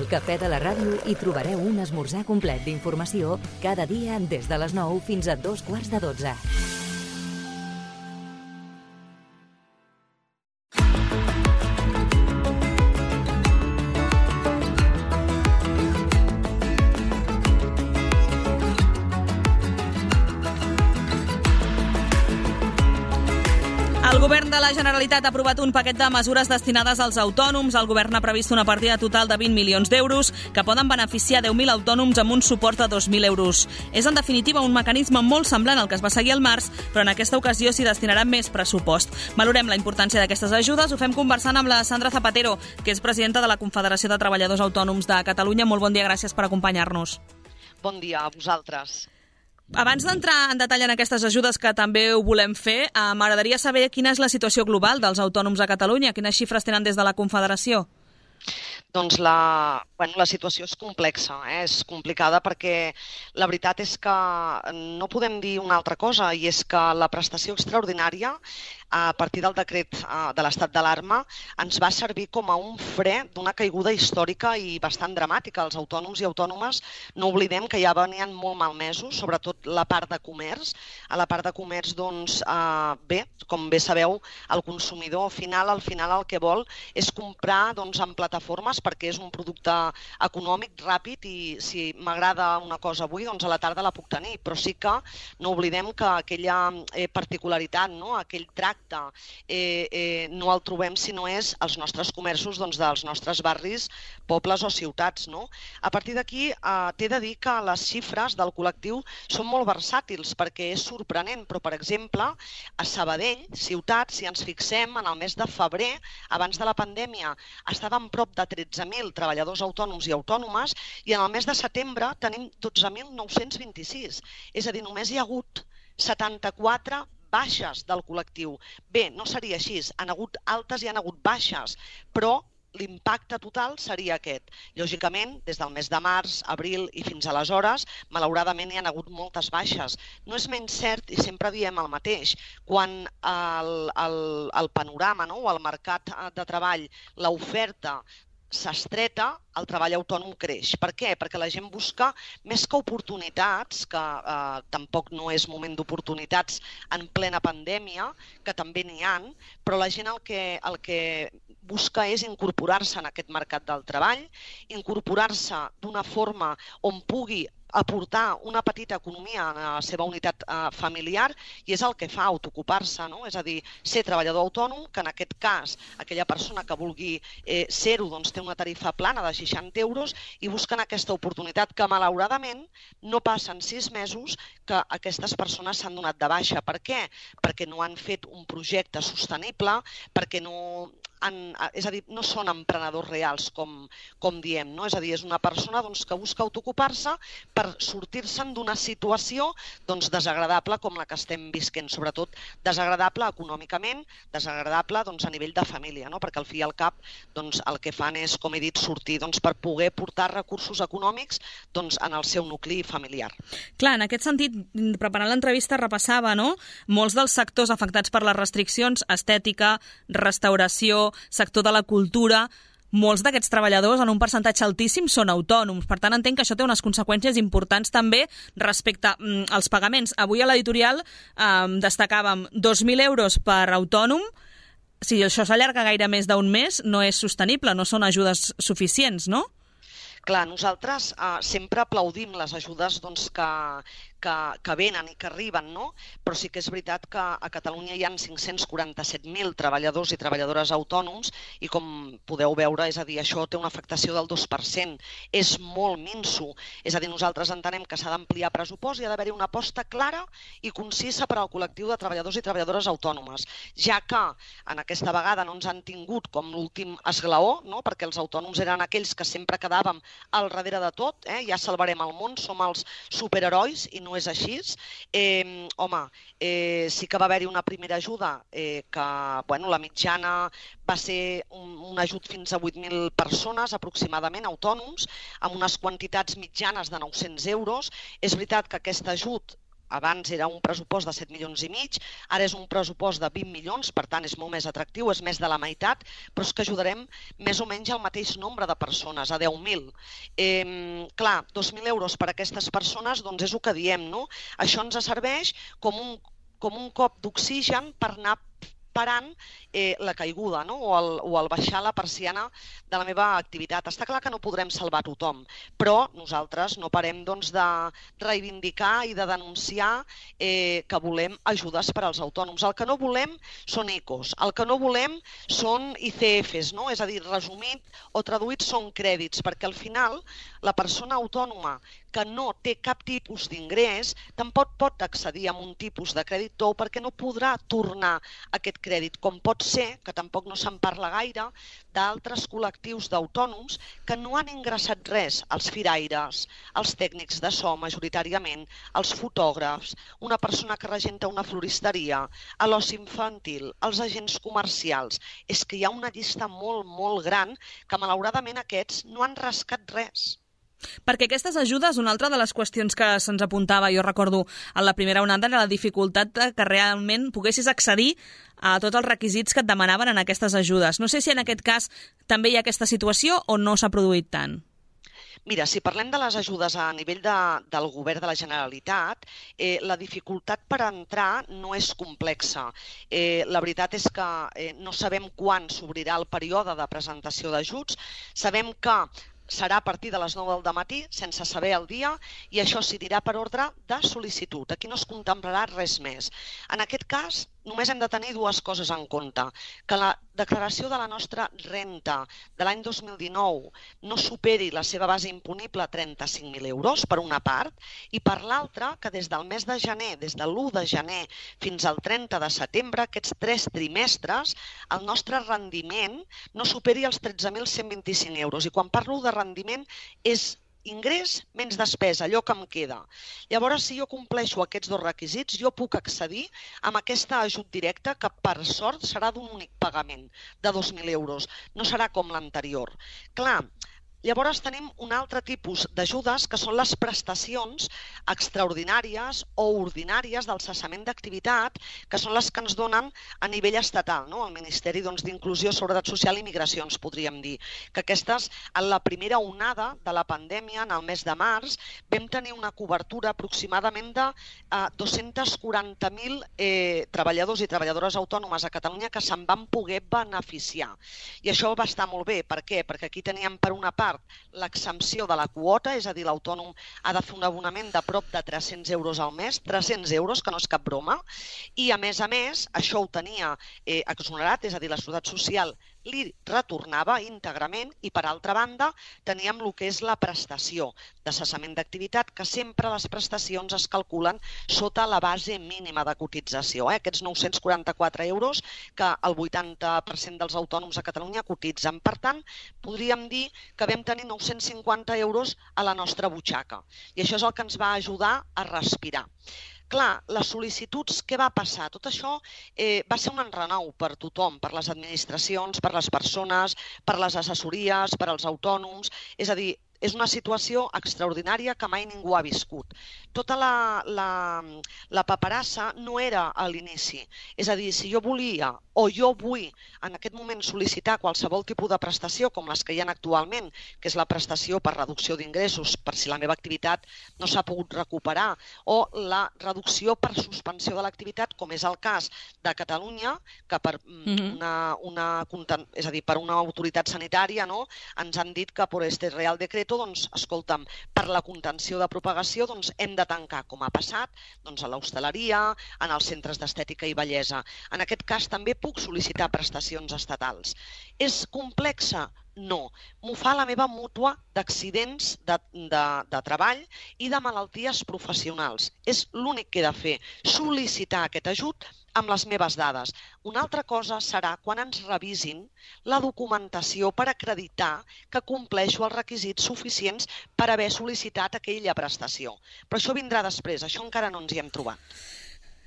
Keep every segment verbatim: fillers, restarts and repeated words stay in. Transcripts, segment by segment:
Al Cafè de la Ràdio hi trobareu un esmorzar complet d'informació cada dia des de les nou fins a dos quarts de dotze. El Govern de la Generalitat ha aprovat un paquet de mesures destinades als autònoms. El Govern ha previst una partida total de vint milions d'euros que poden beneficiar deu mil autònoms amb un suport de dos mil euros. És, en definitiva, un mecanisme molt semblant al que es va seguir al març, però en aquesta ocasió s'hi destinarà més pressupost. Valorem la importància d'aquestes ajudes. Ho fem conversant amb la Sandra Zapatero, que és presidenta de la Confederació de Treballadors Autònoms de Catalunya. Molt bon dia, gràcies per acompanyar-nos. Bon dia a vosaltres. Abans d'entrar en detall en aquestes ajudes, que també ho volem fer, eh, m'agradaria saber quina és la situació global dels autònoms a Catalunya, quines xifres tenen des de la Confederació. Doncs la, bueno, la situació és complexa, eh? És complicada perquè la veritat és que no podem dir una altra cosa, i és que la prestació extraordinària, a partir del decret de l'estat d'alarma, ens va servir com a un fre d'una caiguda històrica i bastant dramàtica. Els autònoms i autònomes no oblidem que ja venien molt malmesos, sobretot la part de comerç. A la part de comerç, doncs, eh, bé, com bé sabeu, el consumidor final, al final el que vol és comprar doncs, en plataformes perquè és un producte econòmic, ràpid, i si m'agrada una cosa avui, doncs a la tarda la puc tenir. Però sí que no oblidem que aquella eh, particularitat, no? Aquell tracte, Eh, eh, no el trobem si no és als nostres comerços doncs, dels nostres barris, pobles o ciutats. No? A partir d'aquí eh, t'he de dir que les xifres del col·lectiu són molt versàtils perquè és sorprenent, però per exemple a Sabadell, ciutat, si ens fixem en el mes de febrer, abans de la pandèmia, estàvem prop de tretze mil treballadors autònoms i autònomes i en el mes de setembre tenim dotze mil nou-cents vint-i-sis, és a dir, només hi ha hagut setanta-quatre baixes del col·lectiu. Bé, no seria així, han hagut altes i han hagut baixes, però l'impacte total seria aquest. Lògicament, des del mes de març, abril i fins aleshores, malauradament hi han hagut moltes baixes. No és menys cert, i sempre diem el mateix, quan el, el, el panorama, no? O el mercat de treball, l'oferta s'estreta, el treball autònom creix. Per què? Perquè la gent busca més que oportunitats, que eh, tampoc no és moment d'oportunitats en plena pandèmia, que també n'hi ha, però la gent el que, el que busca és incorporar-se en aquest mercat del treball, incorporar-se d'una forma on pugui aportar una petita economia a la seva unitat eh, familiar, i és el que fa autoocupar-se, no? És a dir, ser treballador autònom, que en aquest cas aquella persona que vulgui eh, ser-ho doncs, té una tarifa plana de seixanta euros i busquen aquesta oportunitat que malauradament no passen sis mesos que aquestes persones s'han donat de baixa. Per què? Perquè no han fet un projecte sostenible, perquè no... En, és a dir, no són emprenedors reals, com, com diem, no? És a dir, és una persona doncs, que busca autoocupar-se per sortir-se'n d'una situació doncs, desagradable com la que estem visquent, sobretot desagradable econòmicament, desagradable doncs, a nivell de família, no? Perquè al fi i al cap doncs, el que fan és, com he dit, sortir doncs, per poder portar recursos econòmics doncs, en el seu nucli familiar. Clar, en aquest sentit, preparant l'entrevista repassava, no? Molts dels sectors afectats per les restriccions, estètica, restauració, sector de la cultura, molts d'aquests treballadors, en un percentatge altíssim, són autònoms. Per tant, entenc que això té unes conseqüències importants també respecte mm, als pagaments. Avui a l'editorial eh, destacàvem dos mil euros per autònom. Si això s'allarga gaire més d'un mes, no és sostenible, no són ajudes suficients, no? Clar, nosaltres eh, sempre aplaudim les ajudes doncs, que, que, que venen i que arriben, no? Però sí que és veritat que a Catalunya hi ha cinc-cents quaranta-set mil treballadors i treballadores autònoms i, com podeu veure, és a dir, això té una afectació del dos per cent. És molt minso. És a dir, nosaltres entenem que s'ha d'ampliar pressupost i ha d'haver-hi una aposta clara i concisa per al col·lectiu de treballadors i treballadores autònomes, ja que en aquesta vegada no ens han tingut com l'últim esglaó, no? Perquè els autònoms eren aquells que sempre quedàvem al darrere de tot, eh? Ja salvarem el món, som els superherois i no és així. Eh, home, eh, sí que va haver-hi una primera ajuda eh, que, bueno, la mitjana va ser un, un ajut fins a vuit mil persones, aproximadament, autònoms, amb unes quantitats mitjanes de nou-cents euros. És veritat que aquest ajut abans era un pressupost de set milions i mig, ara és un pressupost de vint milions, per tant és molt més atractiu, és més de la meitat, però és que ajudarem més o menys al mateix nombre de persones, a deu mil. Eh, clar, dos mil euros per a aquestes persones, doncs és el que diem, no? Això ens serveix com un, com un cop d'oxigen per anar parant eh, la caiguda, no? o, el, o el baixar la persiana de la meva activitat. Està clar que no podrem salvar tothom, però nosaltres no parem doncs, de reivindicar i de denunciar eh, que volem ajudes per als autònoms. El que no volem són I C Os, el que no volem són I C Fs, no? És a dir, resumit o traduït són crèdits, perquè al final la persona autònoma que no té cap tipus d'ingrés tampoc pot accedir a un tipus de crèdit tou perquè no podrà tornar aquest crèdit, com pot ser, que tampoc no se'n parla gaire, d'altres col·lectius d'autònoms que no han ingressat res, els firaires, els tècnics de so majoritàriament, els fotògrafs, una persona que regenta una floristeria, a l'oci infantil, els agents comercials. És que hi ha una llista molt, molt gran que malauradament aquests no han rascat res. Perquè aquestes ajudes, una altra de les qüestions que se'ns apuntava, jo recordo en la primera onada, era la dificultat que realment poguessis accedir a tots els requisits que et demanaven en aquestes ajudes. No sé si en aquest cas també hi ha aquesta situació o no s'ha produït tant. Mira, si parlem de les ajudes a nivell de, del govern de la Generalitat, eh, la dificultat per entrar no és complexa. Eh, la veritat és que eh, no sabem quan s'obrirà el període de presentació d'ajuts. Sabem que serà a partir de les nou del matí, sense saber el dia, i això s'hi per ordre de sol·licitud. Aquí no es contemplarà res més. En aquest cas, només hem de tenir dues coses en compte. Que la declaració de la nostra renta de l'any dos mil dinou no superi la seva base imponible a trenta-cinc mil euros, per una part, i per l'altra, que des del mes de gener, des de l'u de gener fins al trenta de setembre, aquests tres trimestres, el nostre rendiment no superi els tretze mil cent vint-i-cinc euros. I quan parlo de rendiment és ingrés menys despesa, allò que em queda. Llavors, si jo compleixo aquests dos requisits, jo puc accedir a aquest ajut directe que, per sort, serà d'un únic pagament de dos mil euros. No serà com l'anterior. Clar, llavors tenim un altre tipus d'ajudes que són les prestacions extraordinàries o ordinàries del cessament d'activitat, que són les que ens donen a nivell estatal, no? El Ministeri doncs, d'Inclusió, Seguretat Social i Migracions, podríem dir. Que aquestes, en la primera onada de la pandèmia, en el mes de març, vam tenir una cobertura aproximadament de eh, dos-cents quaranta mil eh, treballadors i treballadores autònomes a Catalunya que se'n van poder beneficiar. I això va estar molt bé. Per què? Perquè aquí teníem, per una part, l'exempció de la quota, és a dir, l'autònom ha de fer un abonament de prop de tres-cents euros al mes, tres-cents euros, que no és cap broma, i a més a més, això ho tenia eh, exonerat, és a dir, la Seguretat Social li retornava íntegrament, i per altra banda teníem el que és la prestació de cessament d'activitat, que sempre les prestacions es calculen sota la base mínima de cotització, eh? Aquests nou-cents quaranta-quatre euros que el vuitanta per cent dels autònoms a Catalunya cotitzen. Per tant, podríem dir que vam tenir nou-cents cinquanta euros a la nostra butxaca, i això és el que ens va ajudar a respirar. Clar, les sol·licituds, què va passar? Tot això eh, va ser un enrenou per tothom, per les administracions, per les persones, per les assessories, per als autònoms. És a dir, és una situació extraordinària que mai ningú ha viscut. Tota la, la, la paperassa no era a l'inici. És a dir, si jo volia o jo vull en aquest moment sol·licitar qualsevol tipus de prestació, com les que hi ha actualment, que és la prestació per reducció d'ingressos, per si la meva activitat no s'ha pogut recuperar, o la reducció per suspensió de l'activitat, com és el cas de Catalunya, que per una, una, és a dir, per una autoritat sanitària, no, ens han dit que per este Real Decreto, doncs, escolta'm, per la contenció de propagació doncs, hem de tancar, com ha passat doncs, a l'hostaleria, en els centres d'estètica i bellesa. En aquest cas també puc sol·licitar prestacions estatals. És complexa? No. M'ho fa la meva mútua d'accidents de, de, de treball i de malalties professionals. És l'únic que he de fer, sol·licitar aquest ajut amb les meves dades. Una altra cosa serà quan ens revisin la documentació per acreditar que compleixo els requisits suficients per haver sol·licitat aquella prestació. Però això vindrà després, això encara no ens hi hem trobat.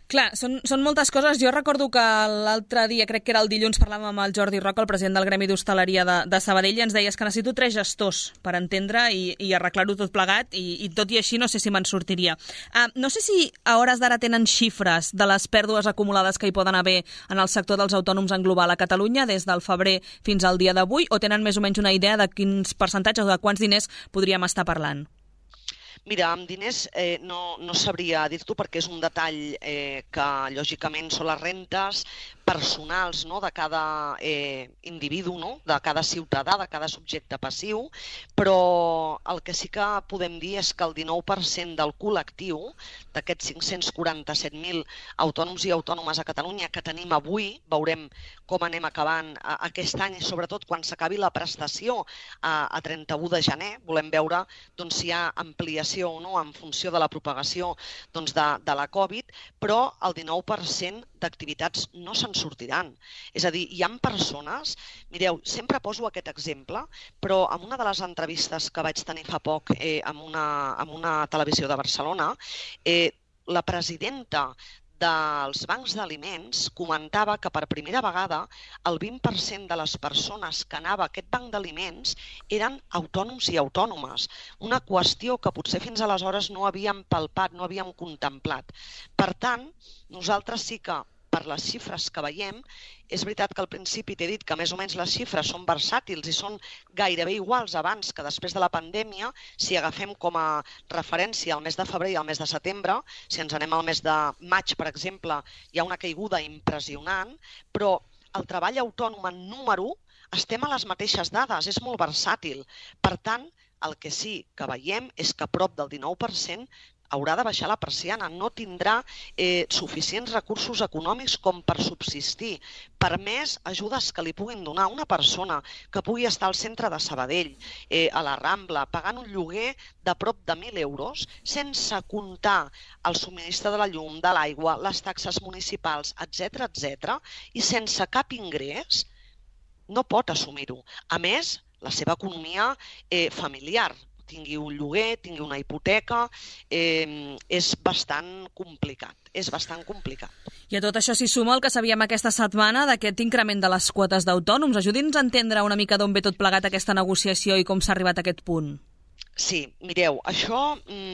Clar, són, són moltes coses. Jo recordo que l'altre dia, crec que era el dilluns, parlàvem amb el Jordi Roca, el president del Gremi d'Hostaleria de, de Sabadell, i ens deies que necessito tres gestors per entendre i, i arreglar-ho tot plegat, i, i tot i així no sé si me'n sortiria. Uh, no sé si a hores d'ara tenen xifres de les pèrdues acumulades que hi poden haver en el sector dels autònoms en global a Catalunya des del febrer fins al dia d'avui, o tenen més o menys una idea de quins percentatges o de quants diners podríem estar parlant? Mira, amb diners eh, no, no sabria dir-t'ho perquè és un detall eh, que, lògicament, són les rentes personals, no?, de cada eh, individu, no?, de cada ciutadà, de cada subjecte passiu, però el que sí que podem dir és que el dinou per cent del col·lectiu, d'aquests cinc-cents quaranta-set mil autònoms i autònomes a Catalunya que tenim avui, veurem com anem acabant a, aquest any, i sobretot quan s'acabi la prestació a, a trenta-u de gener, volem veure doncs, si hi ha ampliació o no en funció de la propagació doncs, de, de la Covid, però el dinou per cent d'activitats no se'n sortiran. És a dir, hi ha persones, mireu, sempre poso aquest exemple, però en una de les entrevistes que vaig tenir fa poc eh, amb, una, amb una televisió de Barcelona, eh, la presidenta dels bancs d'aliments comentava que per primera vegada el vint per cent de les persones que anava a aquest banc d'aliments eren autònoms i autònomes, una qüestió que potser fins aleshores no havíem palpat, no havíem contemplat. Per tant, nosaltres sí que per les xifres que veiem, és veritat que al principi t'he dit que més o menys les xifres són versàtils i són gairebé iguals abans que després de la pandèmia. Si agafem com a referència el mes de febrer i el mes de setembre, si ens anem al mes de maig, per exemple, hi ha una caiguda impressionant, però el treball autònom en número estem a les mateixes dades, és molt versàtil. Per tant, el que sí que veiem és que prop del dinou per cent haurà de baixar la persiana, no tindrà eh, suficients recursos econòmics com per subsistir, per més ajudes que li puguin donar una persona que pugui estar al centre de Sabadell, eh, a la Rambla, pagant un lloguer de prop de mil euros, sense comptar el subministre de la llum, de l'aigua, les taxes municipals, etcètera, etcètera, i sense cap ingrés, no pot assumir-ho. A més, la seva economia eh, familiar, tingui un lloguer, tingui una hipoteca, eh, és bastant complicat, és bastant complicat. I a tot això s'hi suma el que sabíem aquesta setmana d'aquest increment de les quotes d'autònoms. Ajudi'ns a entendre una mica d'on ve tot plegat aquesta negociació i com s'ha arribat a aquest punt. Sí, mireu, això,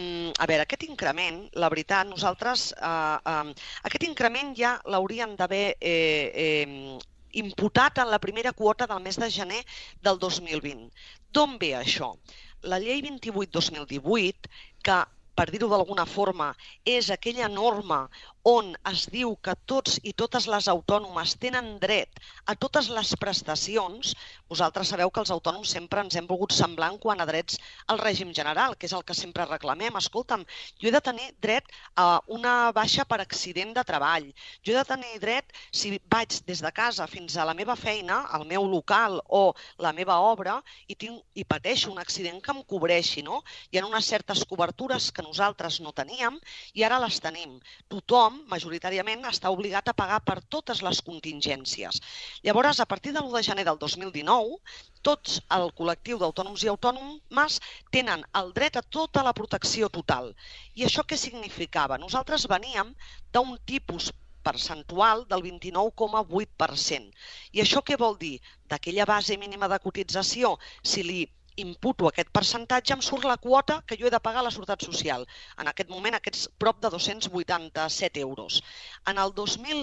a veure, aquest increment, la veritat, nosaltres, eh, eh, aquest increment ja l'hauríem d'haver eh, eh, imputat en la primera quota del mes de gener del dos mil vint. D'on ve això? La llei vint-i-vuit dos mil divuit, que, per dir-ho d'alguna forma, és aquella norma on es diu que tots i totes les autònomes tenen dret a totes les prestacions. Vosaltres sabeu que els autònoms sempre ens hem volgut semblar quant a drets al règim general, que és el que sempre reclamem. Escolta'm, jo he de tenir dret a una baixa per accident de treball. Jo he de tenir dret, si vaig des de casa fins a la meva feina, al meu local o la meva obra, i, tinc, i pateixo un accident que em cobreixi, no? Hi ha unes certes cobertures que nosaltres no teníem i ara les tenim. Tothom majoritàriament està obligat a pagar per totes les contingències. Llavors, a partir de l'u de gener del dos mil dinou, tots el col·lectiu d'autònoms i autònomes tenen el dret a tota la protecció total. I això què significava? Nosaltres veníem d'un tipus percentual del vint-i-nou coma vuit per cent. I això què vol dir? D'aquella base mínima de cotització, si li imputo aquest percentatge, em surt la quota que jo he de pagar a la Seguretat Social. En aquest moment, aquests prop de dos-cents vuitanta-set euros. En el dos mil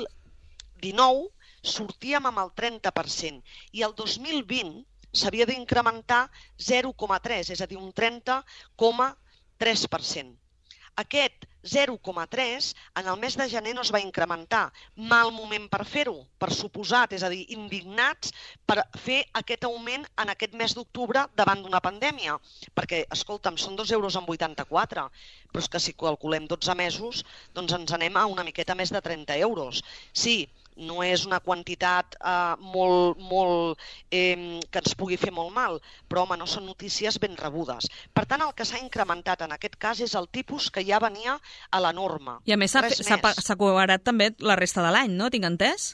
dinou sortíem amb el trenta per cent i el dos mil vint s'havia d'incrementar zero coma tres, és a dir, un trenta coma tres per cent. Aquest zero coma tres en el mes de gener no es va incrementar. Mal moment per fer-ho, per suposat, és a dir, indignats per fer aquest augment en aquest mes d'octubre davant d'una pandèmia. Perquè, escolta'm, són dos euros amb vuitanta-quatre, però és que si calculem dotze mesos, doncs ens anem a una miqueta més de trenta euros. Sí, no és una quantitat eh, molt, molt, eh, que ens pugui fer molt mal, però home, no són notícies ben rebudes. Per tant, el que s'ha incrementat en aquest cas és el tipus que ja venia a la norma. I a més s'ha cobrat també la resta de l'any, no? Tinc entès?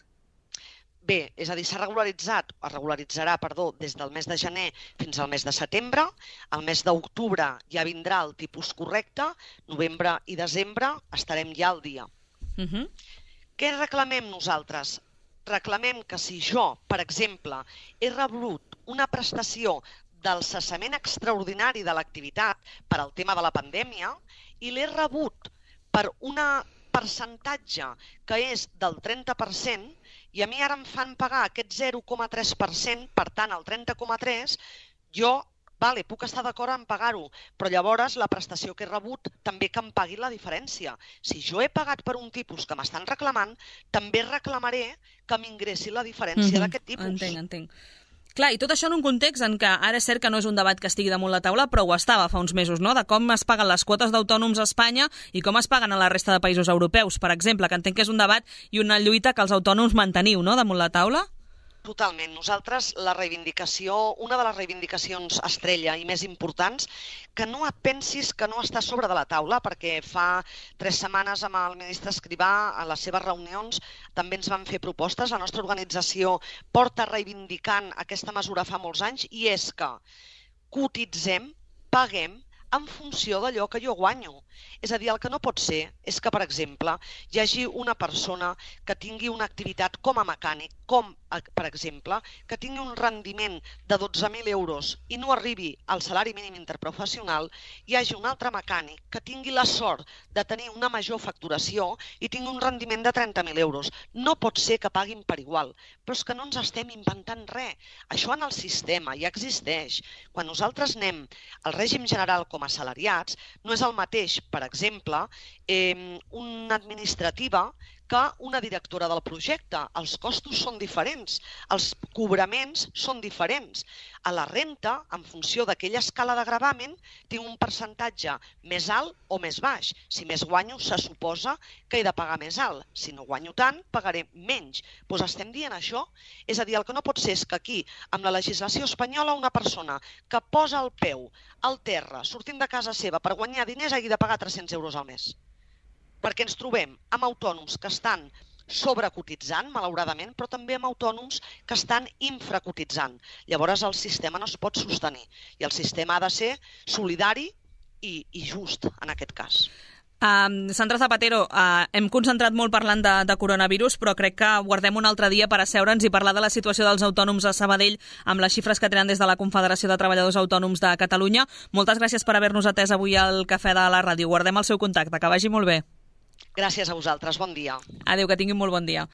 Bé, és a dir, s'ha regularitzat, es regularitzarà, perdó, des del mes de gener fins al mes de setembre. Al mes d'octubre ja vindrà el tipus correcte, novembre i desembre estarem ja al dia. Uh-huh. Què reclamem nosaltres? Reclamem que si jo, per exemple, he rebut una prestació del cessament extraordinari de l'activitat per al tema de la pandèmia i l'he rebut per un percentatge que és del trenta per cent i a mi ara em fan pagar aquest zero coma tres per cent, per tant el trenta coma tres per cent, jo vale, puc estar d'acord en pagar-ho, però llavors la prestació que he rebut també que em pagui la diferència. Si jo he pagat per un tipus que m'estan reclamant, també reclamaré que m'ingressi la diferència Mm-hmm. d'aquest tipus. Entenc, entenc. Clar, i tot això en un context en què ara és cert que no és un debat que estigui damunt la taula, però ho estava fa uns mesos, no?, de com es paguen les quotes d'autònoms a Espanya i com es paguen a la resta de països europeus, per exemple, que entenc que és un debat i una lluita que els autònoms manteniu, no?, damunt la taula? Totalment. Nosaltres, la reivindicació, una de les reivindicacions estrella i més importants, que no et pensis que no està sobre de la taula, perquè fa tres setmanes amb el ministre Escrivà, a les seves reunions, també ens van fer propostes. La nostra organització porta reivindicant aquesta mesura fa molts anys, i és que cotitzem, paguem, en funció d'allò que jo guanyo. És a dir, el que no pot ser és que, per exemple, hi hagi una persona que tingui una activitat com a mecànic, com, per exemple, que tingui un rendiment de dotze mil euros i no arribi al salari mínim interprofessional, hi hagi un altre mecànic que tingui la sort de tenir una major facturació i tingui un rendiment de trenta mil euros. No pot ser que paguin per igual, però és que no ens estem inventant res. Això en el sistema ja existeix. Quan nosaltres anem al règim general com assalariats, no és el mateix, per exemple, eh, una administrativa que una directora del projecte. Els costos són diferents, els cobraments són diferents. A la renta, en funció d'aquella escala de gravamen, tinc un percentatge més alt o més baix. Si més guanyo, se suposa que he de pagar més alt. Si no guanyo tant, pagaré menys. Doncs estem dient això? És a dir, el que no pot ser és que aquí, amb la legislació espanyola, una persona que posa el peu al terra, sortint de casa seva per guanyar diners, hagi de pagar tres-cents euros al mes. Perquè ens trobem amb autònoms que estan sobrecotitzant, malauradament, però també amb autònoms que estan infracotitzant. Llavors el sistema no es pot sostenir i el sistema ha de ser solidari i, i just en aquest cas. Uh, Sandra Zapatero, uh, hem concentrat molt parlant de, de coronavirus, però crec que guardem un altre dia per asseure'ns i parlar de la situació dels autònoms a Sabadell amb les xifres que tenen des de la Confederació de Treballadors Autònoms de Catalunya. Moltes gràcies per haver-nos atès avui al Cafè de la Ràdio. Guardem el seu contacte. Que vagi molt bé. Gràcies a vosaltres. Bon dia. Adéu, que tinguin molt bon dia.